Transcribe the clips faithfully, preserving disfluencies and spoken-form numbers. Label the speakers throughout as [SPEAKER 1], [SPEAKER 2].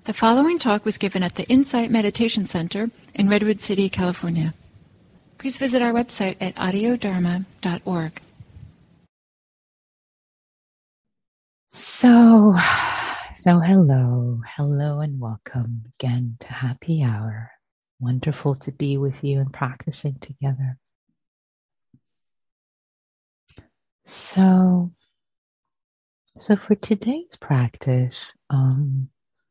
[SPEAKER 1] The following talk was given at the Insight Meditation Center in Redwood City, California. Please visit our website at audio dharma dot org.
[SPEAKER 2] So, so hello, hello and welcome again to Happy Hour. Wonderful to be with you and practicing together. So, so for today's practice, um,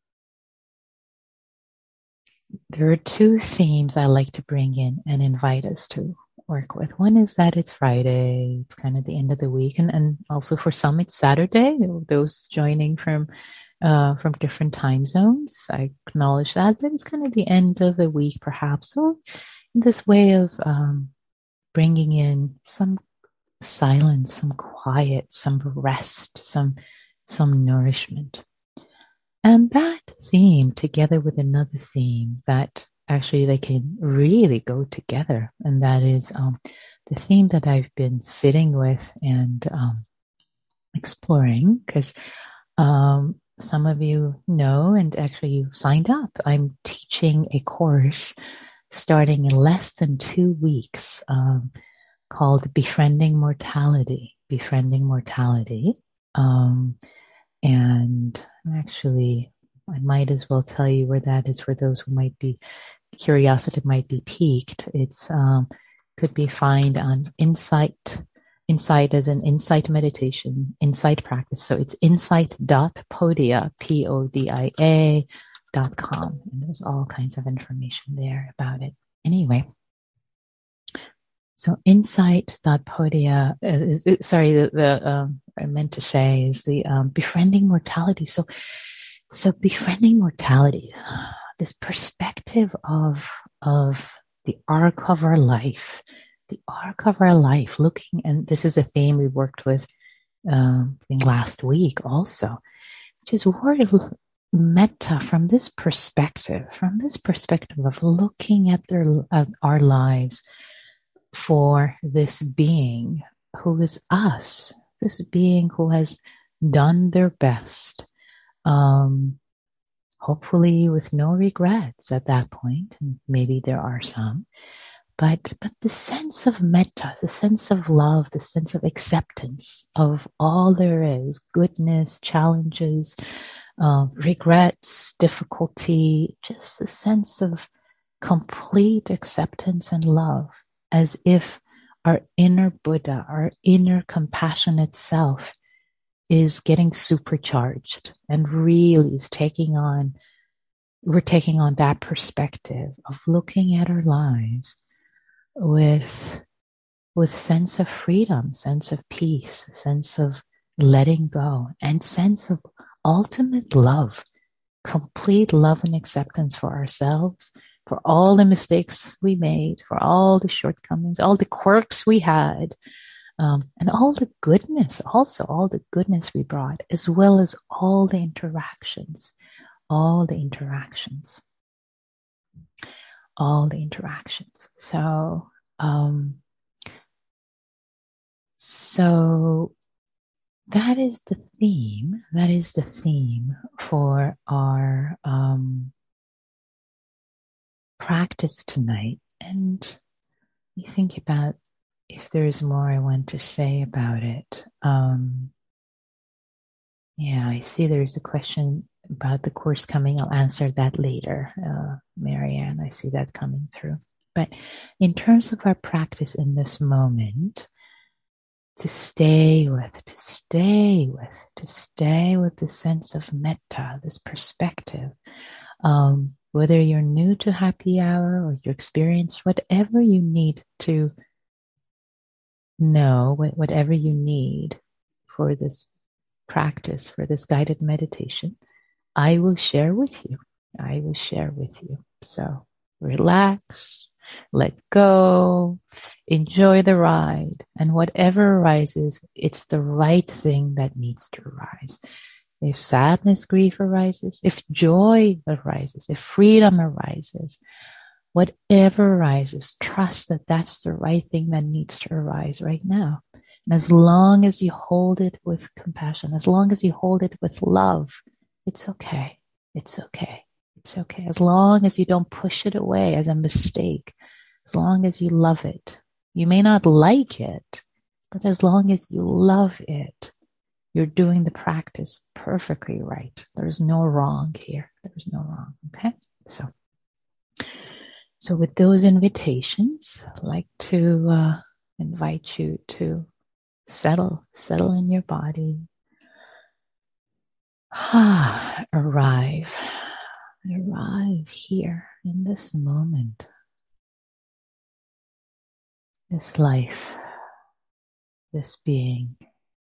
[SPEAKER 2] there are two themes I like to bring in and invite us to work with. One is that it's Friday, it's kind of the end of the week, and, and also for some it's Saturday. Those joining from uh, from different time zones, I acknowledge that, but it's kind of the end of the week perhaps. So in this way of um, bringing in some silence, some quiet, some rest, some some nourishment. And that theme, together with another theme that actually they can really go together, and that is um, the theme that I've been sitting with and um, exploring, because um, some of you know, and actually you signed up. I'm teaching a course starting in less than two weeks um, called Befriending Mortality. Befriending Mortality. Um, And actually, I might as well tell you where that is for those who might be, curiosity might be piqued. It's um, could be found on Insight, Insight as an Insight meditation, Insight practice. So it's insight.podia, P O D I A dot com. And there's all kinds of information there about it. Anyway. So insight.podia is, is sorry, the, the um, I meant to say is the um, befriending mortality. So, so befriending mortality, this perspective of of the arc of our life, the arc of our life. Looking, and this is a theme we worked with um, I think last week also, which is word metta from this perspective, from this perspective of looking at their at our lives. For this being who is us, this being who has done their best, um, hopefully with no regrets at that point, and maybe there are some, but but the sense of metta, the sense of love, the sense of acceptance of all there is, goodness, challenges, uh, regrets, difficulty, just the sense of complete acceptance and love. As if our inner Buddha, our inner compassionate self is getting supercharged and really is taking on, we're taking on that perspective of looking at our lives with, with sense of freedom, sense of peace, sense of letting go, and sense of ultimate love, complete love and acceptance for ourselves, for all the mistakes we made, for all the shortcomings, all the quirks we had, um, and all the goodness, also all the goodness we brought, as well as all the interactions, all the interactions, all the interactions. So, um, so that is the theme, that is the theme for our, um, practice tonight. And you think about if there's more I want to say about it. Um, yeah, I see there's a question about the course coming. I'll answer that later, uh, Marianne. I see that coming through. But in terms of our practice in this moment, to stay with, to stay with, to stay with the sense of metta, this perspective, um, whether you're new to Happy Hour or you experienced whatever you need to know, whatever you need for this practice, for this guided meditation, I will share with you. I will share with you. So relax, let go, enjoy the ride, and whatever arises, it's the right thing that needs to arise. If sadness, grief arises, if joy arises, if freedom arises, whatever arises, trust that that's the right thing that needs to arise right now. And as long as you hold it with compassion, as long as you hold it with love, it's okay. It's okay. It's okay. As long as you don't push it away as a mistake, as long as you love it. You may not like it, but as long as you love it, you're doing the practice perfectly right. There's no wrong here. There's no wrong. Okay? So, so with those invitations, I'd like to uh, invite you to settle, settle in your body. Ah, arrive, arrive here in this moment, this life, this being.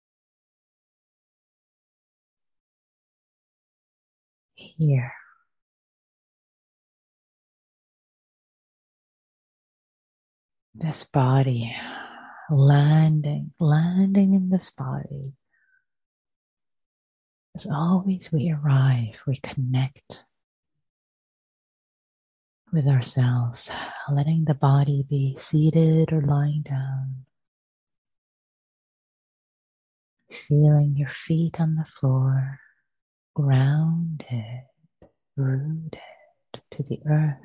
[SPEAKER 2] Here. This body, landing, landing in this body. As always we arrive, we connect with ourselves, letting the body be seated or lying down. Feeling your feet on the floor, grounded, rooted to the earth.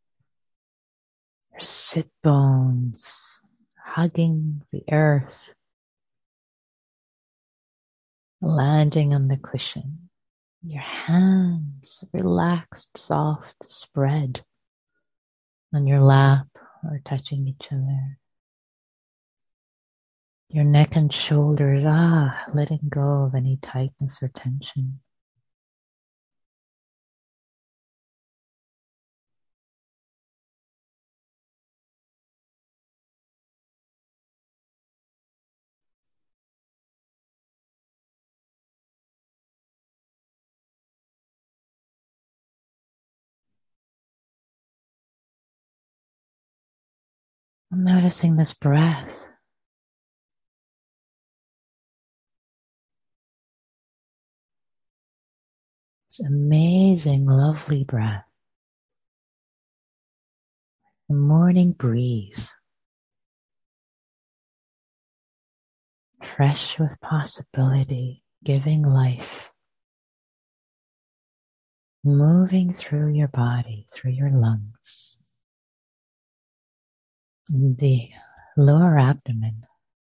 [SPEAKER 2] Your sit bones hugging the earth, landing on the cushion. Your hands relaxed, soft, spread on your lap or touching each other. Your neck and shoulders, ah, letting go of any tightness or tension. I'm noticing this breath. This amazing, lovely breath. The morning breeze. Fresh with possibility, giving life. Moving through your body, through your lungs. In the lower abdomen.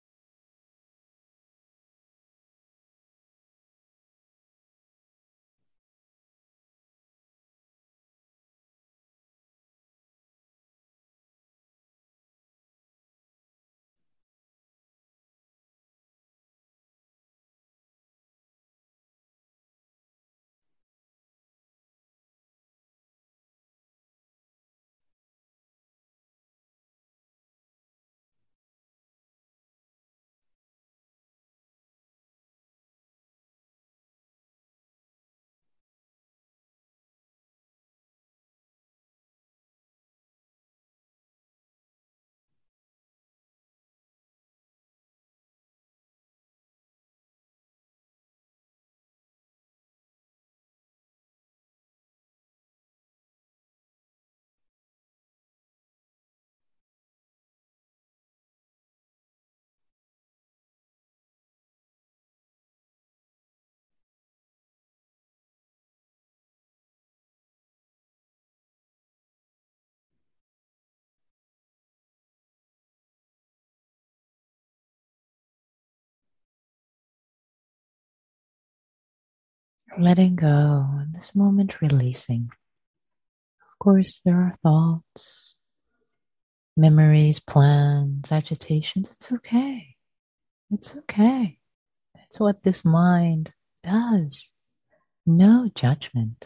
[SPEAKER 2] Letting go, in this moment releasing. Of course, there are thoughts, memories, plans, agitations. It's okay. It's okay. That's what this mind does. No judgment.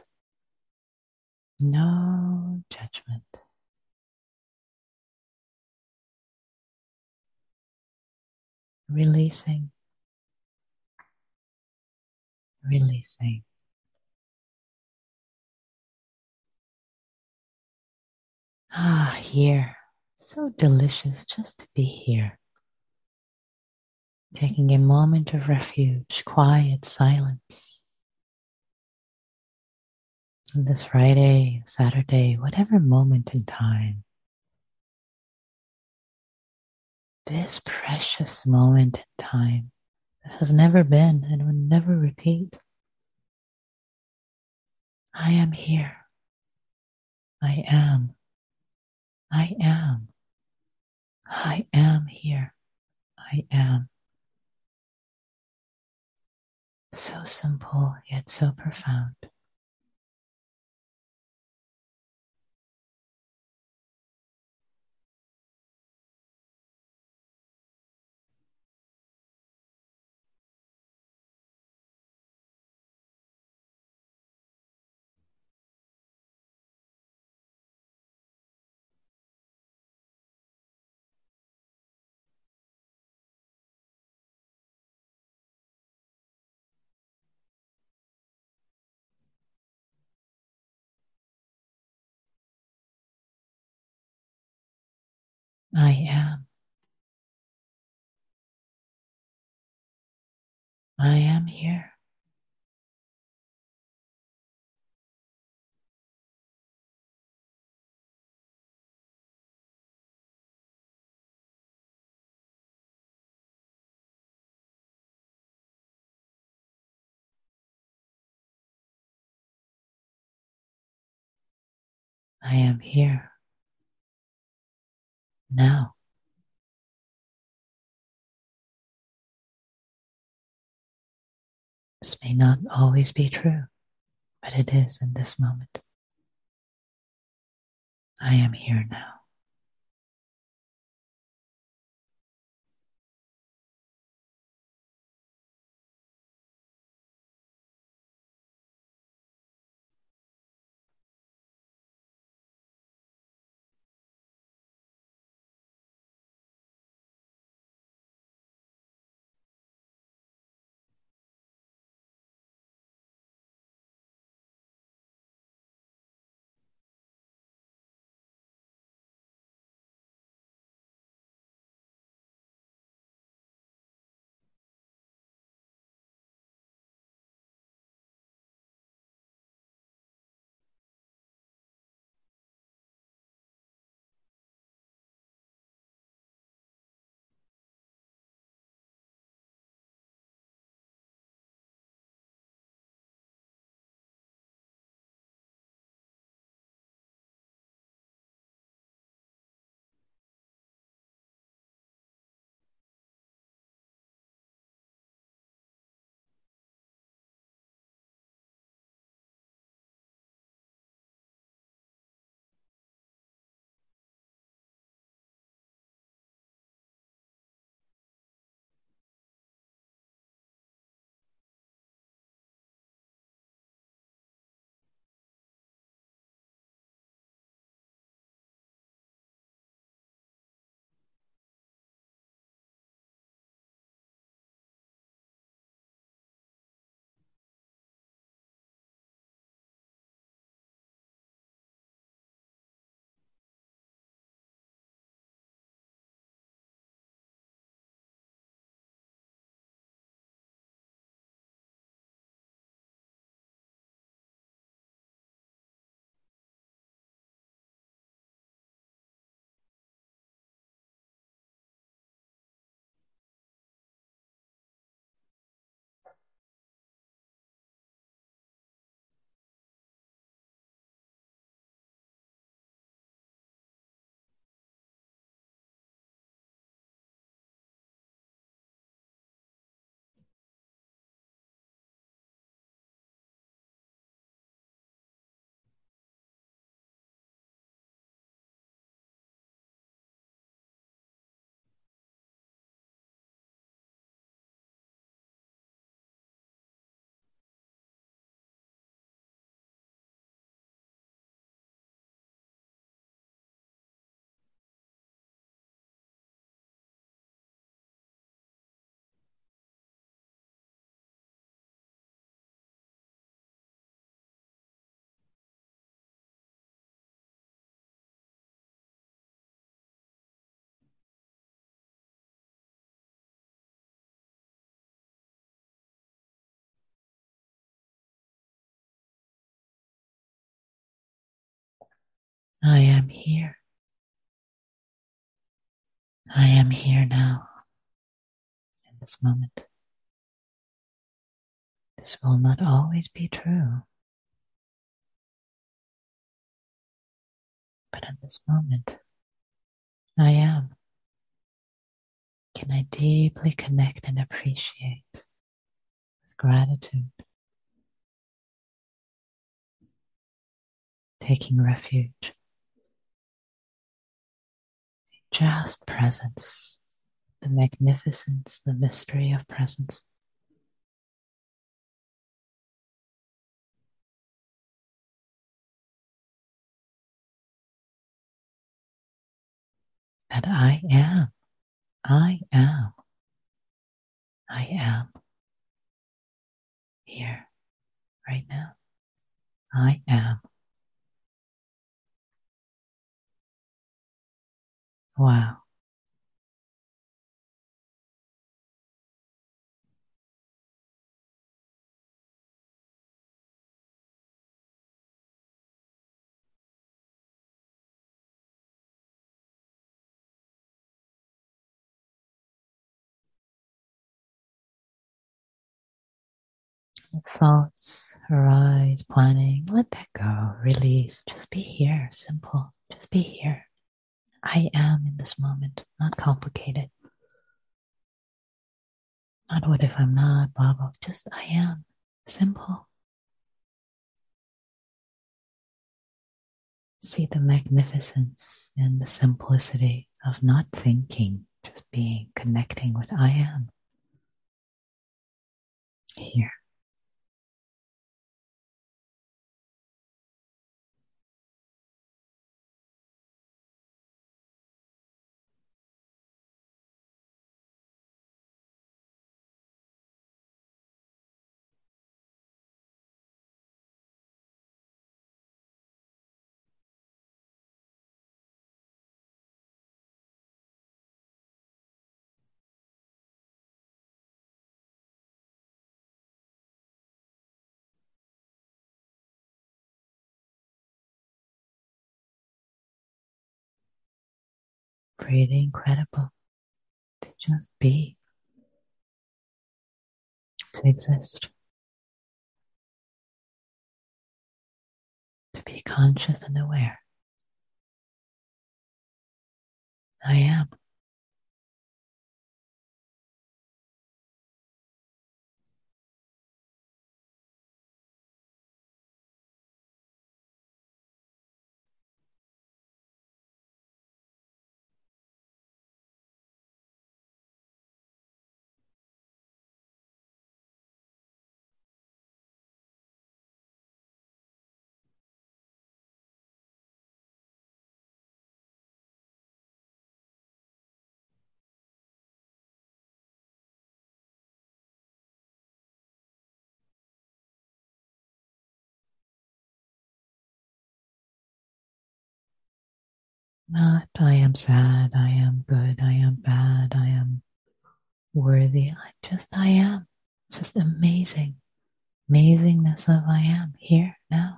[SPEAKER 2] No judgment. Releasing. Releasing. Ah, here. So delicious just to be here. Taking a moment of refuge, quiet silence. On this Friday, Saturday, whatever moment in time. This precious moment in time that has never been and will never repeat. I am here. I am. I am. I am here. I am. So simple, yet so profound. I am. I am here. I am here. Now. This may not always be true, but it is in this moment. I am here now. I am here. I am here now, in this moment. This will not always be true, But in this moment, I am. Can I deeply connect and appreciate with gratitude, taking refuge, just presence, the magnificence, the mystery of presence. That I am, I am, I am here, right now. I am. Wow. Thoughts arise, planning, let that go, release. Just be here, simple. Just be here. I am in this moment, not complicated. Not what if I'm not, blah, blah. Just I am, simple. See the magnificence and the simplicity of not thinking, just being, connecting with I am. Here. Pretty incredible to just be, to exist, to be conscious and aware. I am. Not I am sad, I am good, I am bad, I am worthy. I just I am. Just amazing. Amazingness of I am here now.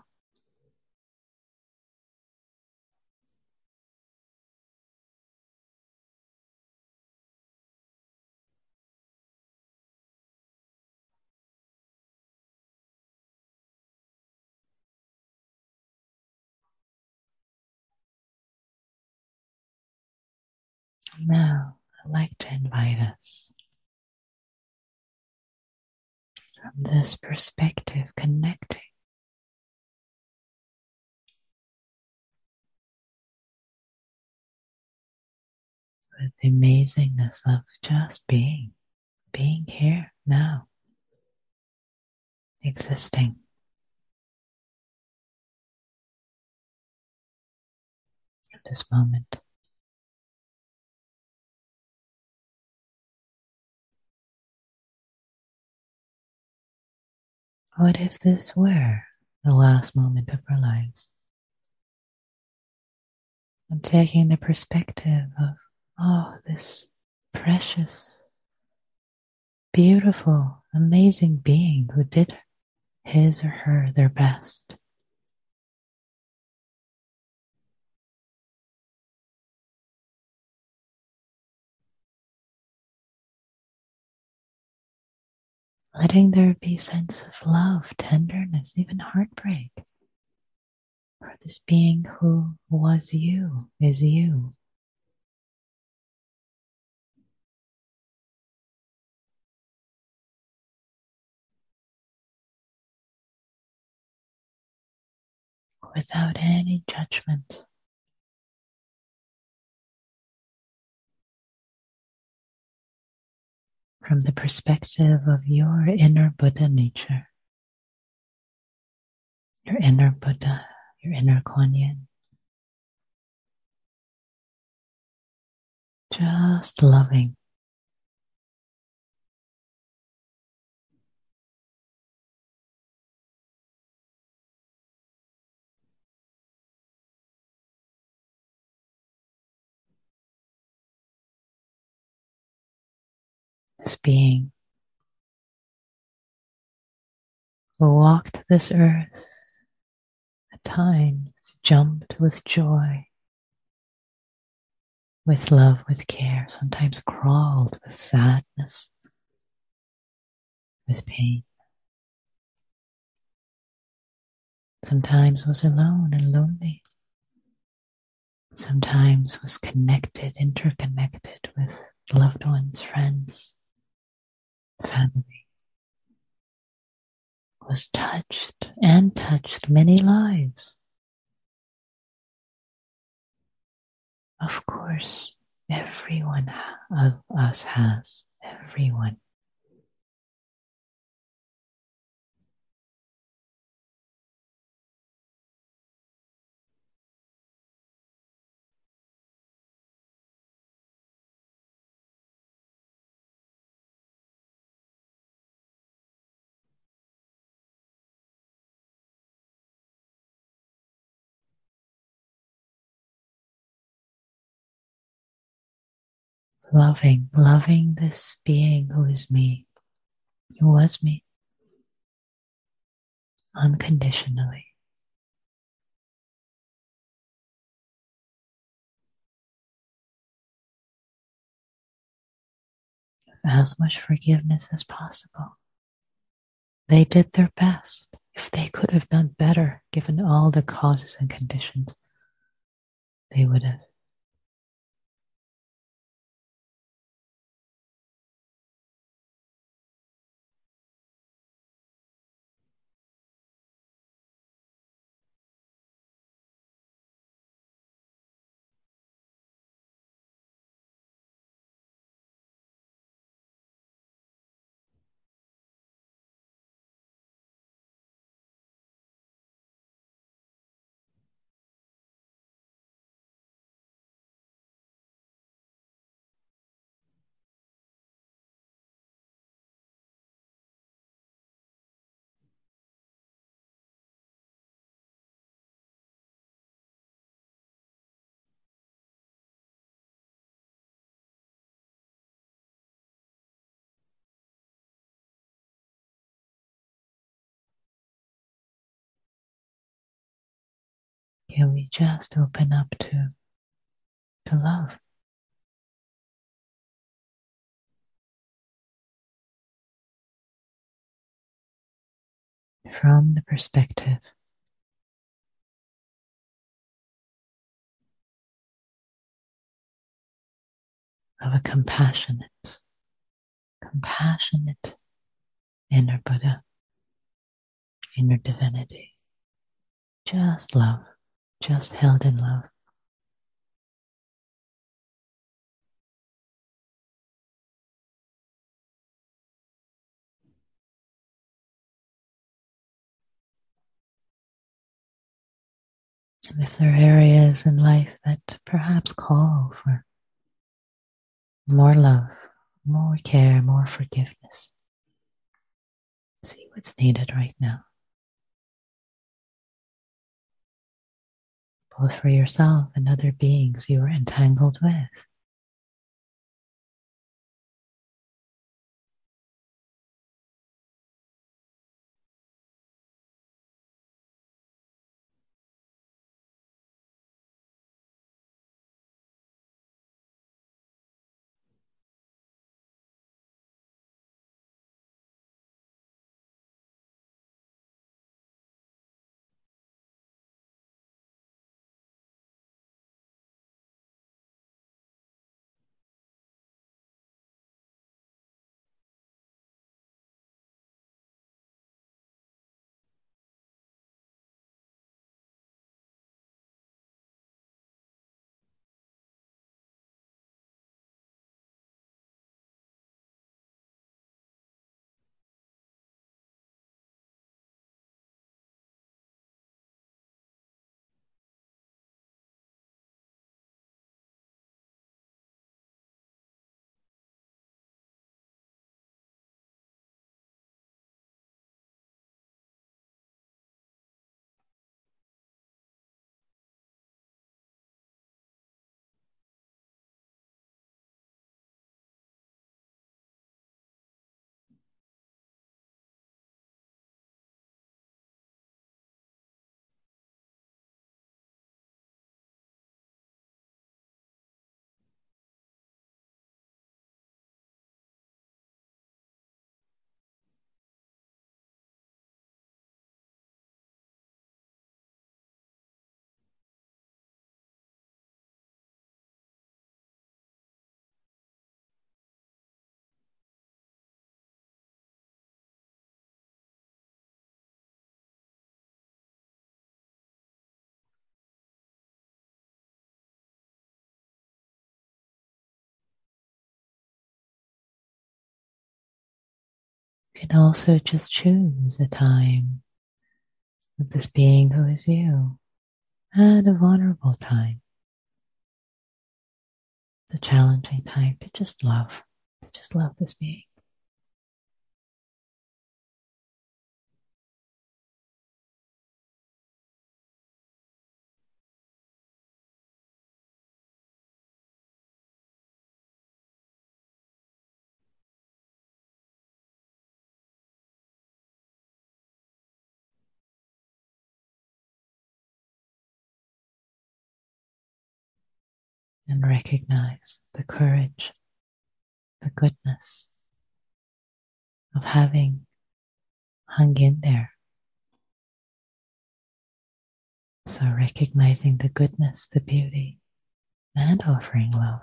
[SPEAKER 2] Now I'd like to invite us from this perspective, connecting with the amazingness of just being, being here now, existing. In this moment. What if this were the last moment of our lives? And taking the perspective of, oh, this precious, beautiful, amazing being who did his or her their best. Letting there be sense of love, tenderness, even heartbreak. For this being who was you is you. Without any judgment. From the perspective of your inner Buddha nature, your inner Buddha, your inner Kuan Yin. Just loving. This being who walked this earth, at times jumped with joy, with love, with care, sometimes crawled with sadness, with pain. Sometimes was alone and lonely. Sometimes was connected, interconnected with loved ones, friends, family. Was touched and touched many lives. Of course, everyone of us has. Everyone. Loving, loving this being who is me, who was me, unconditionally. With as much forgiveness as possible. They did their best. If they could have done better, given all the causes and conditions, they would have. Can we just open up to, to love? From the perspective of a compassionate, compassionate inner Buddha, inner divinity. Just love, just held in love. And if there are areas in life that perhaps call for more love, more care, more forgiveness, see what's needed right now. Both for yourself and other beings you are entangled with. You can also just choose a time with this being who is you and a vulnerable time. It's a challenging time to just love, to just love this being. And recognize the courage, the goodness of having hung in there. So recognizing the goodness, the beauty, and offering love.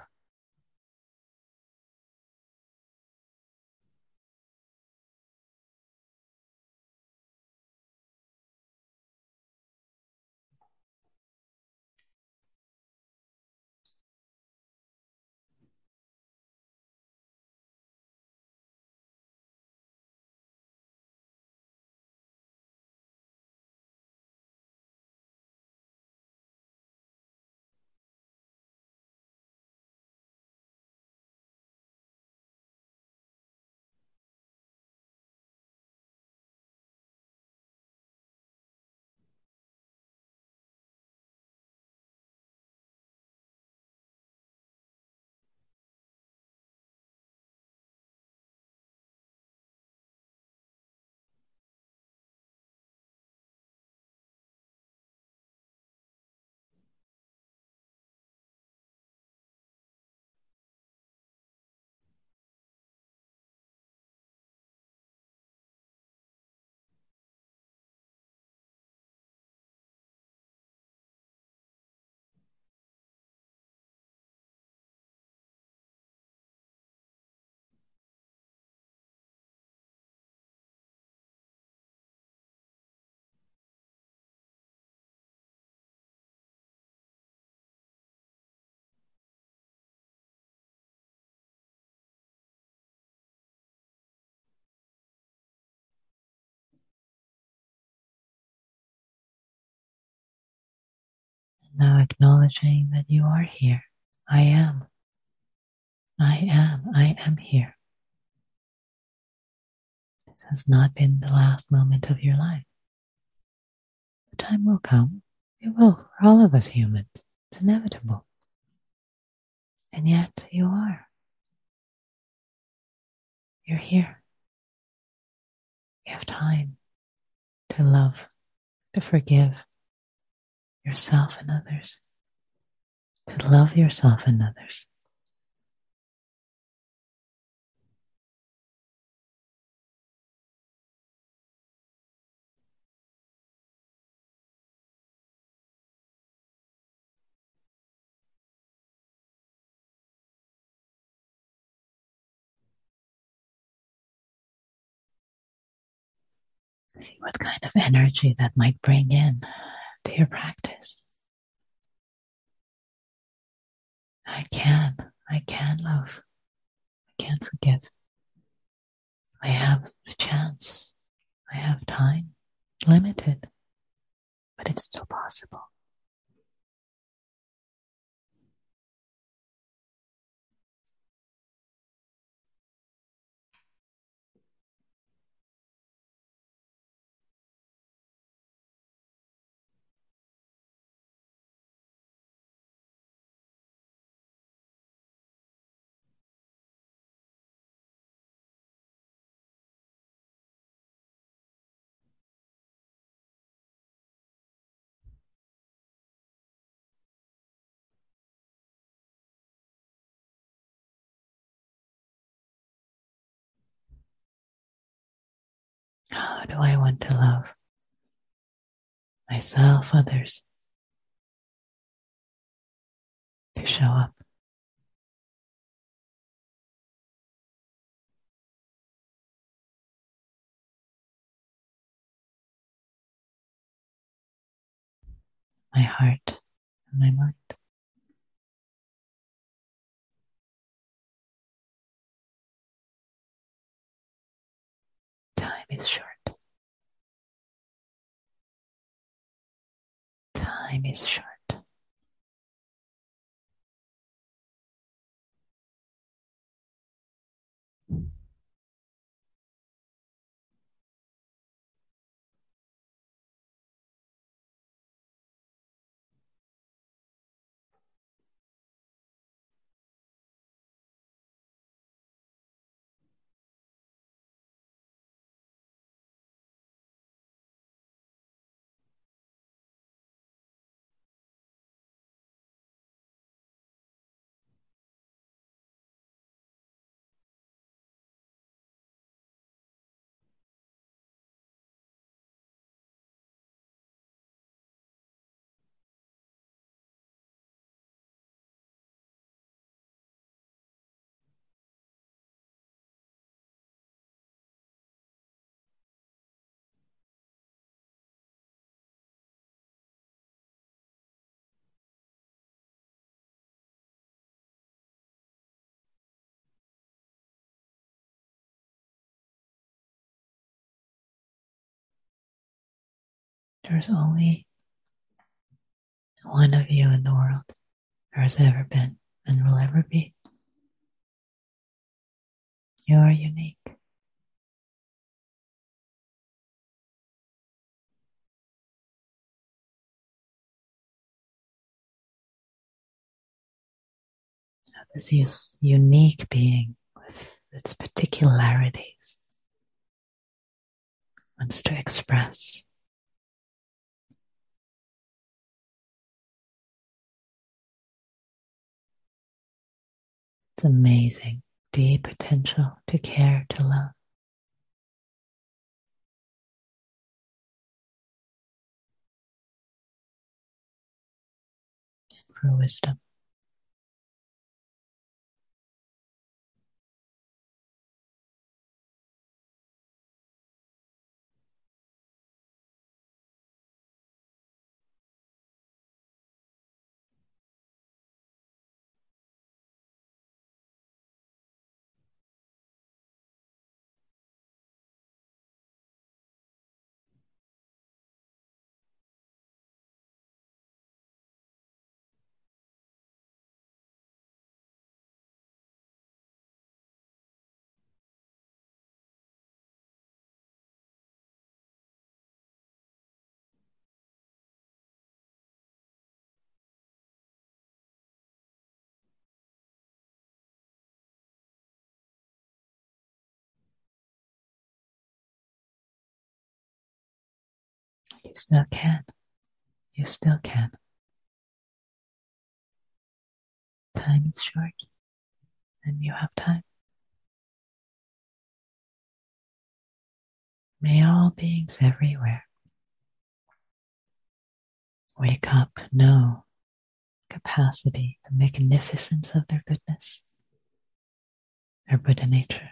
[SPEAKER 2] Now acknowledging that you are here. I am. I am. I am here. This has not been the last moment of your life. The time will come. It will for all of us humans. It's inevitable. And yet you are. You're here. You have time to love, to forgive yourself and others, to love yourself and others. See what kind of energy that might bring in to your practice. I can, I can love, I can forgive. I have the chance, I have time, limited, but it's still possible. How do I want to love myself, others, to show up? My heart and my mind. is short. Time is short. There's only one of you in the world. There has ever been and will ever be. You are unique. This unique being with its particularities wants to express. It's amazing, deep potential to care, to love. And for wisdom. You still can. You still can. Time is short, and you have time. May all beings everywhere wake up, know capacity, the magnificence of their goodness, their Buddha nature.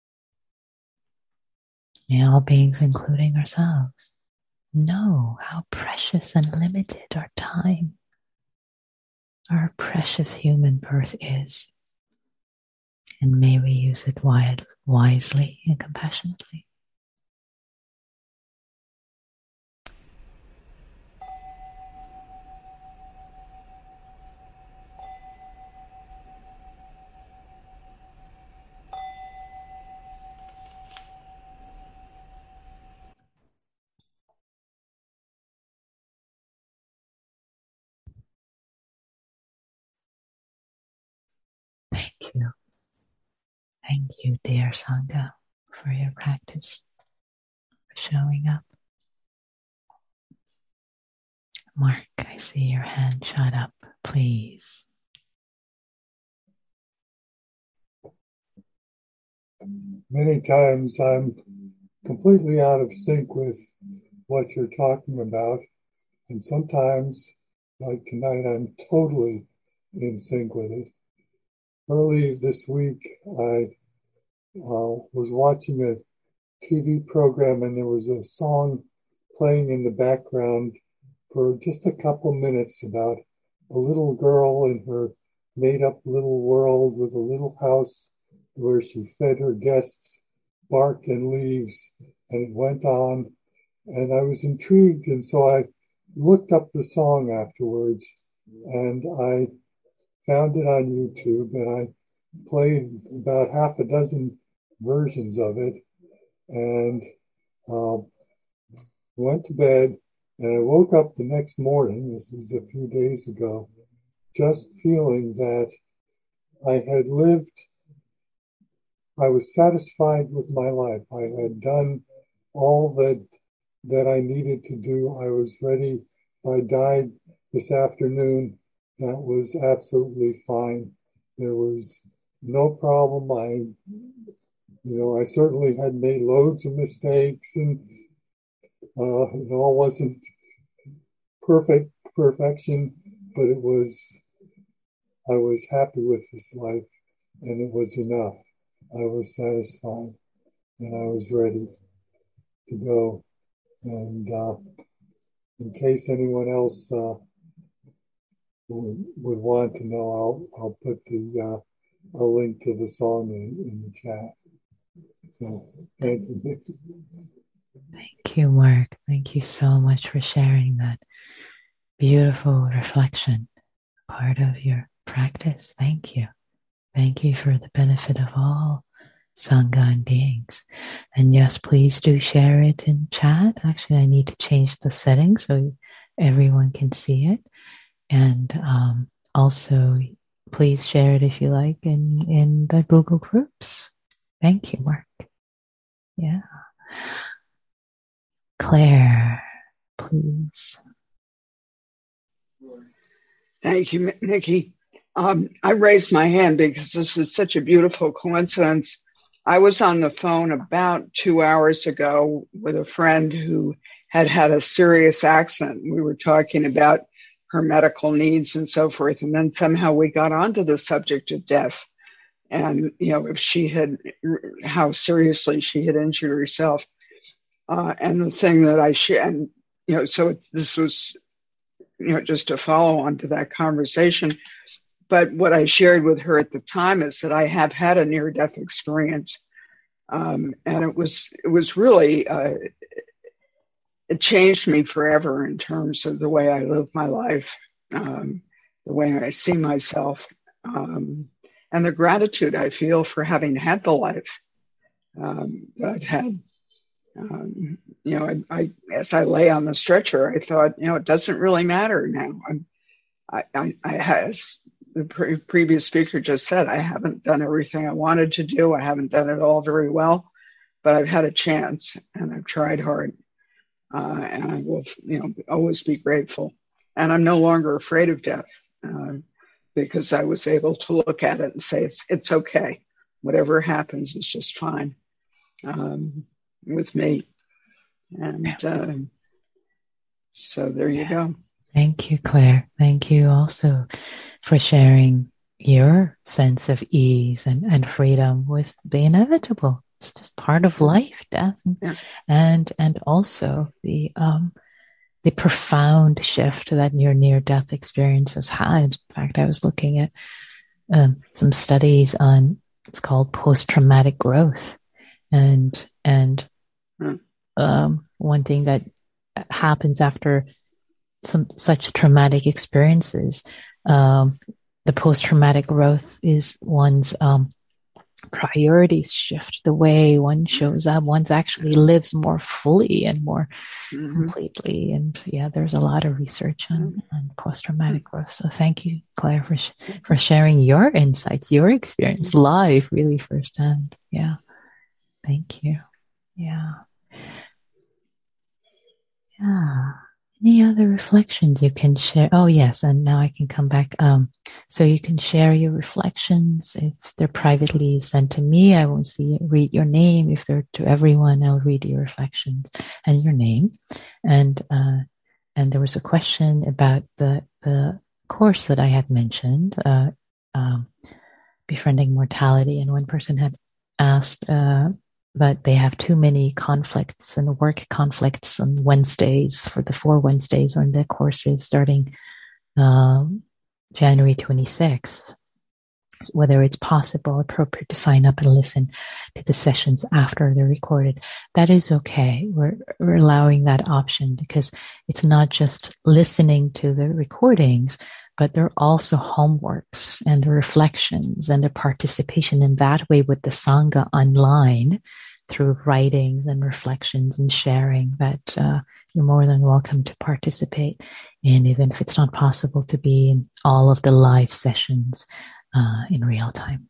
[SPEAKER 2] May all beings, including ourselves, know how precious and limited our time, our precious human birth is. And may we use it wisely and compassionately. Thank you. Thank you, dear Sangha, for your practice, for showing up. Mark, I see your hand shot up. Please.
[SPEAKER 3] Many times I'm completely out of sync with what you're talking about, and sometimes, like tonight, I'm totally in sync with it. Early this week, I uh, was watching a T V program, and there was a song playing in the background for just a couple minutes about a little girl in her made-up little world with a little house where she fed her guests bark and leaves and it went on, and I was intrigued, and so I looked up the song afterwards, and I found it on YouTube, and I played about half a dozen versions of it, and uh, went to bed, and I woke up the next morning, this is a few days ago, just feeling that I had lived, I was satisfied with my life. I had done all that that I needed to do. I was ready. I died this afternoon. That was absolutely fine. There was no problem. I, you know, I certainly had made loads of mistakes, and uh, it all wasn't perfect perfection, but it was, I was happy with this life, and it was enough. I was satisfied, and I was ready to go. And uh, in case anyone else uh, would, would want to know, I'll I'll put the uh, a link to the song in, in the chat. So thank you.
[SPEAKER 2] Thank you, Mark. Thank you so much for sharing that beautiful reflection, part of your practice. Thank you. Thank you for the benefit of all Sangha and beings. And yes, please do share it in chat. Actually, I need to change the settings so everyone can see it. And um, also, please share it if you like in, in the Google groups. Thank you, Mark. Yeah. Claire, please.
[SPEAKER 4] Thank you, Nikki. Um, I raised my hand because this is such a beautiful coincidence. I was on the phone about two hours ago with a friend who had had a serious accident. We were talking about her medical needs and so forth. And then somehow we got onto the subject of death and, you know, if she had, how seriously she had injured herself. Uh, and the thing that I shared, and, you know, so it, this was, you know, just a follow on to that conversation. But what I shared with her at the time is that I have had a near-death experience. Um, and it was, it was really, uh, it changed me forever in terms of the way I live my life, um, the way I see myself, um, and the gratitude I feel for having had the life um, that I've had. Um, you know, I, I, as I lay on the stretcher, I thought, you know, it doesn't really matter now. I'm, I, I, I has the pre- previous speaker just said, I haven't done everything I wanted to do. I haven't done it all very well, but I've had a chance and I've tried hard. Uh, and I will, you know, always be grateful. And I'm no longer afraid of death uh, because I was able to look at it and say, it's, it's okay. Whatever happens is just fine um, with me. And uh, so there you go.
[SPEAKER 2] Thank you, Claire. Thank you also for sharing your sense of ease and, and freedom with the inevitable. It's just part of life, death,
[SPEAKER 4] yeah.
[SPEAKER 2] and and also the um, the profound shift that your near-death experience has had. In fact, I was looking at um, some studies on, it's called post-traumatic growth, and and
[SPEAKER 4] mm.
[SPEAKER 2] um, one thing that happens after some such traumatic experiences, um, the post-traumatic growth is one's um, priorities shift, the way one shows up, one's actually lives more fully and more mm-hmm. completely. And yeah, there's a lot of research on, mm-hmm. on post-traumatic growth. So thank you, Claire, for, for sharing your insights, your experience live, really firsthand. Yeah. Thank you. Yeah. Yeah. Any other reflections you can share? Oh, yes. And now I can come back. Um, so you can share your reflections. If they're privately sent to me, I won't see read your name. If they're to everyone, I'll read your reflections and your name. And, uh, and there was a question about the, the course that I had mentioned, uh, um, Befriending Mortality. And one person had asked, uh, that they have too many conflicts and work conflicts on Wednesdays for the four Wednesdays on their courses starting um, January twenty-sixth. whether it's possible, appropriate to sign up and listen to the sessions after they're recorded. That is okay. We're, we're allowing that option because it's not just listening to the recordings, but they're also homeworks and the reflections and the participation in that way with the Sangha online through writings and reflections and sharing that uh, you're more than welcome to participate in, even if it's not possible to be in all of the live sessions uh, in real time.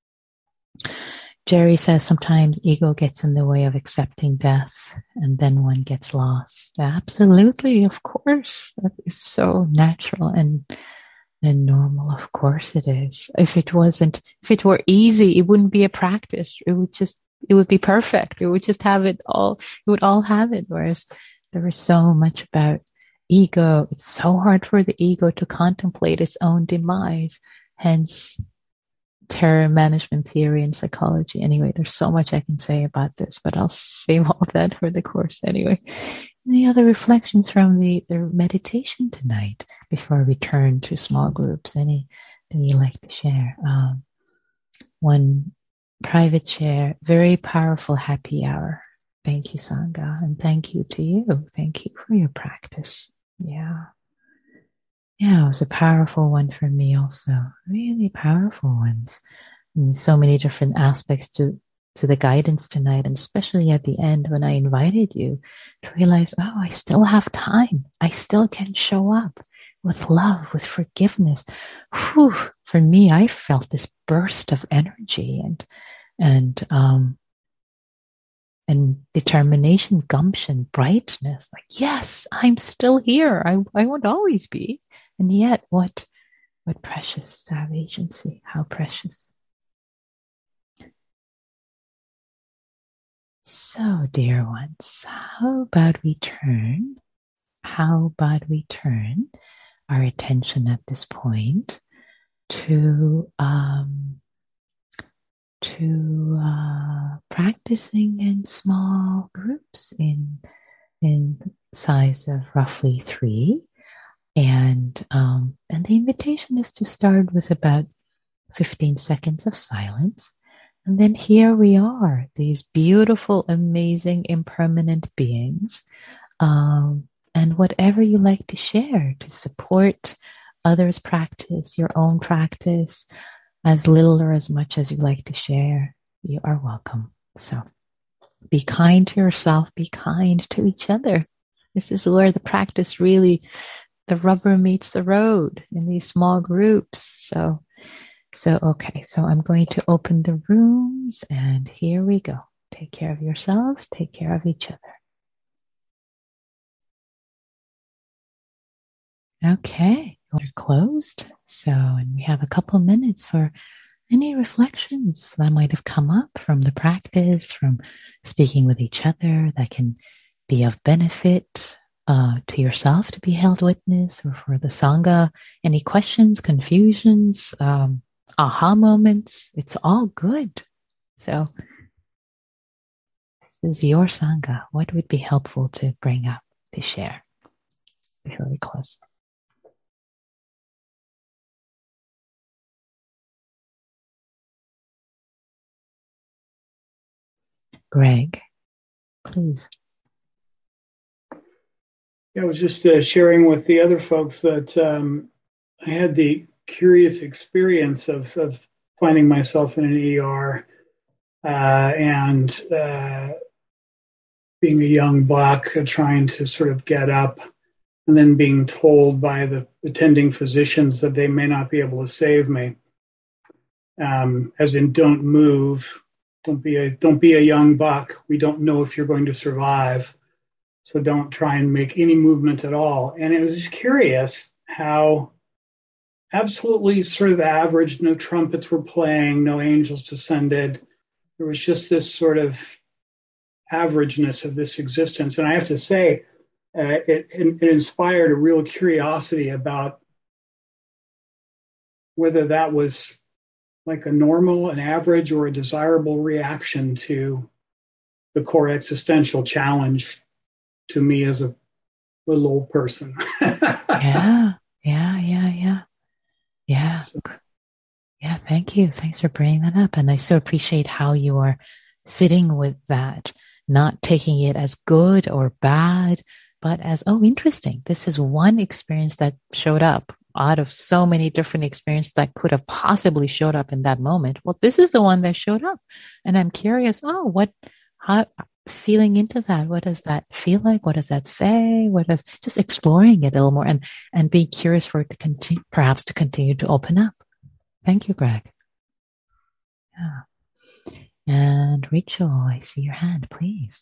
[SPEAKER 2] Jerry says sometimes ego gets in the way of accepting death and then one gets lost. Absolutely, of course. That is so natural and and normal. Of course it is. If it wasn't, if it were easy, it wouldn't be a practice. It would just, it would be perfect. It would just have it all, it would all have it. Whereas there is so much about ego. It's so hard for the ego to contemplate its own demise. Hence, terror management theory and psychology. Anyway, there's so much I can say about this, but I'll save all that for the course anyway. Any other reflections from the, the meditation tonight before we turn to small groups? Anything you'd like to share? Um, one private share, very powerful happy hour. Thank you, Sangha, and thank you to you. Thank you for your practice. Yeah. Yeah, it was a powerful one for me also. Really powerful ones. And so many different aspects to, to the guidance tonight, and especially at the end when I invited you to realize, oh, I still have time. I still can show up with love, with forgiveness. Whew, for me, I felt this burst of energy and, and, um, and determination, gumption, brightness. Like, yes, I'm still here. I, I won't always be. And yet, what, what precious to have agency. How precious. So, dear ones, how about we turn, how about we turn our attention at this point to, um, to, uh, practicing in small groups in, in size of roughly three. And um, and the invitation is to start with about fifteen seconds of silence. And then here we are, these beautiful, amazing, impermanent beings. Um, and whatever you like to share to support others' practice, your own practice, as little or as much as you like to share, you are welcome. So be kind to yourself, be kind to each other. This is where the practice really, the rubber meets the road in these small groups. So, so, okay. So I'm going to open the rooms and here we go. Take care of yourselves. Take care of each other. Okay. We're closed. So, and we have a couple minutes for any reflections that might have come up from the practice, from speaking with each other that can be of benefit Uh, to yourself to be held witness, or for the Sangha, any questions, confusions, um, aha moments. It's all good. So this is your Sangha. What would be helpful to bring up, to share before we close? Greg, please.
[SPEAKER 5] I was just uh, sharing with the other folks that um, I had the curious experience of, of finding myself in an E R uh, and uh, being a young buck uh, trying to sort of get up, and then being told by the attending physicians that they may not be able to save me. Um, as in, don't move, don't be a don't be a young buck. We don't know if you're going to survive. So don't try and make any movement at all. And it was just curious how absolutely sort of average, no trumpets were playing, no angels descended. There was just this sort of averageness of this existence. And I have to say, uh, it, it, it inspired a real curiosity about whether that was like a normal, an average, or a desirable reaction to the core existential challenge to me as a little old person.
[SPEAKER 2] yeah, yeah, yeah, yeah. Yeah.
[SPEAKER 5] So,
[SPEAKER 2] yeah, Thank you. Thanks for bringing that up. And I so appreciate how you are sitting with that, not taking it as good or bad, but as, oh, interesting. This is one experience that showed up out of so many different experiences that could have possibly showed up in that moment. Well, this is the one that showed up. And I'm curious, oh, what, how, feeling into that, what does that feel like? What does that say? What does, just exploring it a little more and, and being curious for it to continue, perhaps to continue to open up. Thank you, Greg. Yeah. And Rachel, I see your hand, please.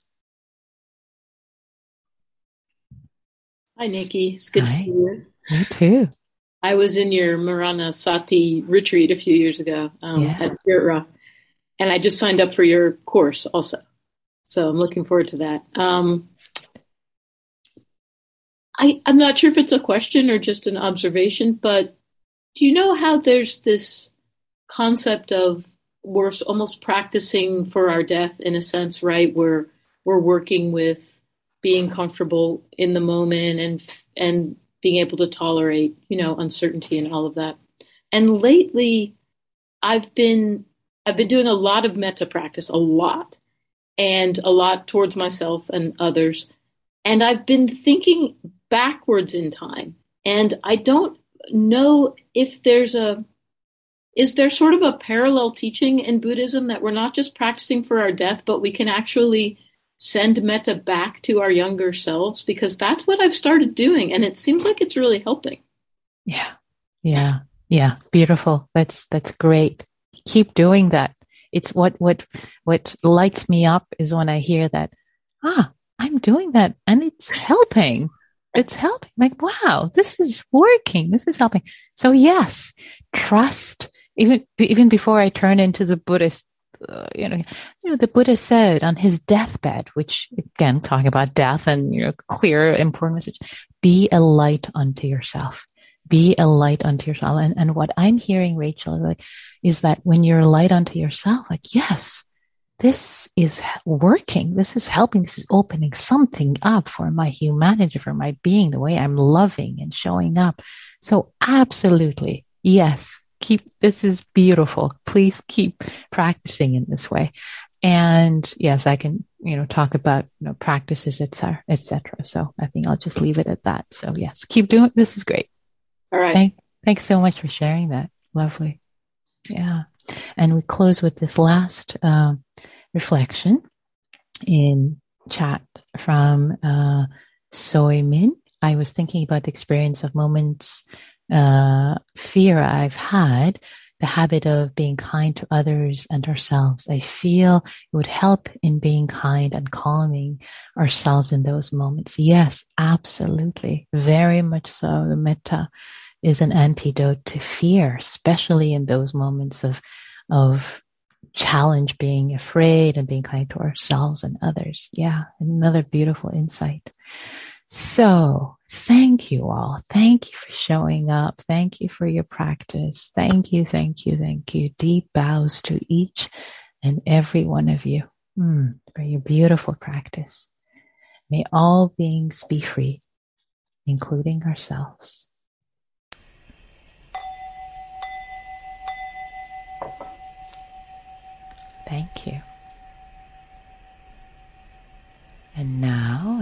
[SPEAKER 6] Hi, Nikki. It's good
[SPEAKER 2] Hi.
[SPEAKER 6] to see you.
[SPEAKER 2] You too.
[SPEAKER 6] I was in your Marana Sati retreat a few years ago um,
[SPEAKER 2] Yeah.
[SPEAKER 6] at Spirit Rock, and I just signed up for your course also. So I'm looking forward to that. Um, I, I'm not sure if it's a question or just an observation, but do you know how there's this concept of we're almost practicing for our death in a sense, right? Where we're working with being comfortable in the moment and and being able to tolerate, you know, uncertainty and all of that. And lately, I've been I've been doing a lot of metta practice, a lot, and a lot towards myself and others. And I've been thinking backwards in time, and I don't know if there's a is there sort of a parallel teaching in Buddhism that we're not just practicing for our death, but we can actually send metta back to our younger selves, because that's what I've started doing. And it seems like it's really helping.
[SPEAKER 2] Yeah. Yeah. Yeah. Beautiful. That's, that's great. Keep doing that. It's what, what, what lights me up is when I hear that, ah, I'm doing that and it's helping. It's helping. Like, wow, this is working. This is helping. So yes, trust. Even, even before I turn into the Buddhist, Uh, you know, you know, the Buddha said on his deathbed, which again, talking about death and, you know, clear, important message, be a light unto yourself, be a light unto yourself. And, and what I'm hearing, Rachel, is like, is that when you're a light unto yourself, like, yes, this is working. This is helping. This is opening something up for my humanity, for my being, the way I'm loving and showing up. So absolutely. Yes. Keep, this is beautiful. Please keep practicing in this way. And yes, I can, you know, talk about, you know, practices, et cetera, et cetera. So I think I'll just leave it at that. So yes, keep doing, this is great.
[SPEAKER 6] All right.
[SPEAKER 2] Thank, thanks so much for sharing that. Lovely. Yeah. And we close with this last uh, reflection in chat from uh, Soy Min. I was thinking about the experience of moments uh, fear I've had, the habit of being kind to others and ourselves. I feel it would help in being kind and calming ourselves in those moments. Yes, absolutely. Very much so. The metta is an antidote to fear, especially in those moments of, of challenge, being afraid and being kind to ourselves and others. Yeah, another beautiful insight. So thank you all. Thank you for showing up. Thank you for your practice. Thank you, thank you, thank you. Deep bows to each and every one of you mm, for your beautiful practice. May all beings be free, including ourselves. Thank you. And now